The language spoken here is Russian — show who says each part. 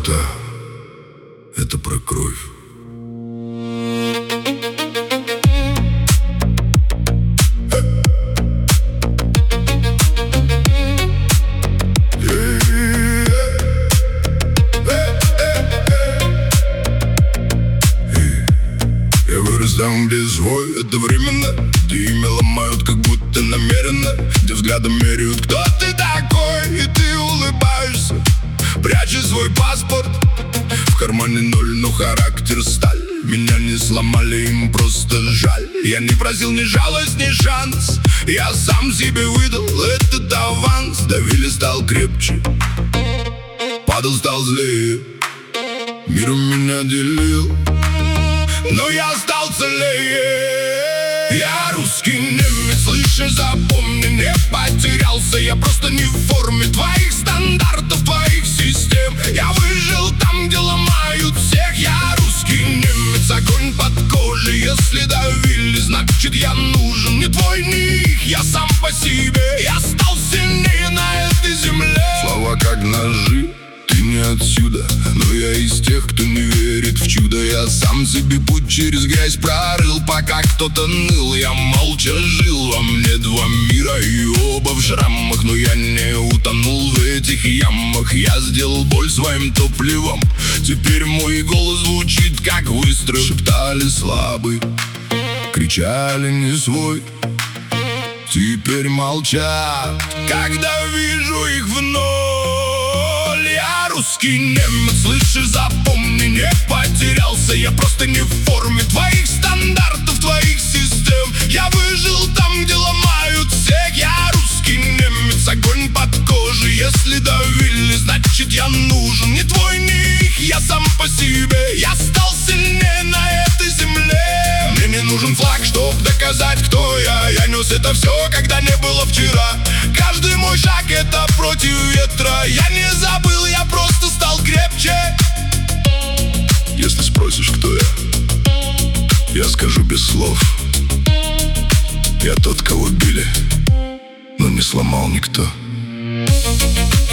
Speaker 1: Золото — это про кровь. Я вырос там, где свой одновременно, где имя ломают, как будто намеренно, где взглядом меряют, кто ты такой, и ты улыбаешься, пряча свой паспорт. В кармане ноль, но характер сталь. Меня не сломали, им просто жаль. Я не просил ни жалость, ни шанс, я сам себе выдал этот аванс. Давили, стал крепче, падал, стал злее, миром меня делил, но я стал целее. Я русский немец, слышишь, запомни, не потерялся. Я просто не в форме твоих стандартов, твоих систем. Я выжил там, где ломают всех. Я русский немец, огонь под кожей. Если давили, значит я нужен. Не твой, не их, я сам по себе. Я стал сильнее на этой земле. Слова как ножи, ты не отсюда, но я из тех, кто не верит в чудо. Я сам себе путь через грязь прорыл, пока кто-то ныл. Я молча жил, во мне два мира и оба в шрамах, но я не утонул в этих ямах. Я сделал боль своим топливом, теперь мой голос звучит как выстрел. Шептали слабый, кричали не свой, теперь молчат, когда вижу их вновь. Я русский немец, слышишь, запомни, не потерялся. Я просто не в форме твоих стандартов, твоих систем. Я выжил там, где ломают всех. Я русский немец, огонь под кожей. Если давили, значит я нужен. Не твой, не их, я сам по себе. Я стал сильнее на этой земле. Мне не нужен флаг, чтоб доказать, кто я. Я нес это все, когда не было вчера. Каждый мой шаг — это против ветра. Я не забыл, я просто стал крепче. Если спросишь, кто я скажу без слов. Я тот, кого били, но не сломал никто.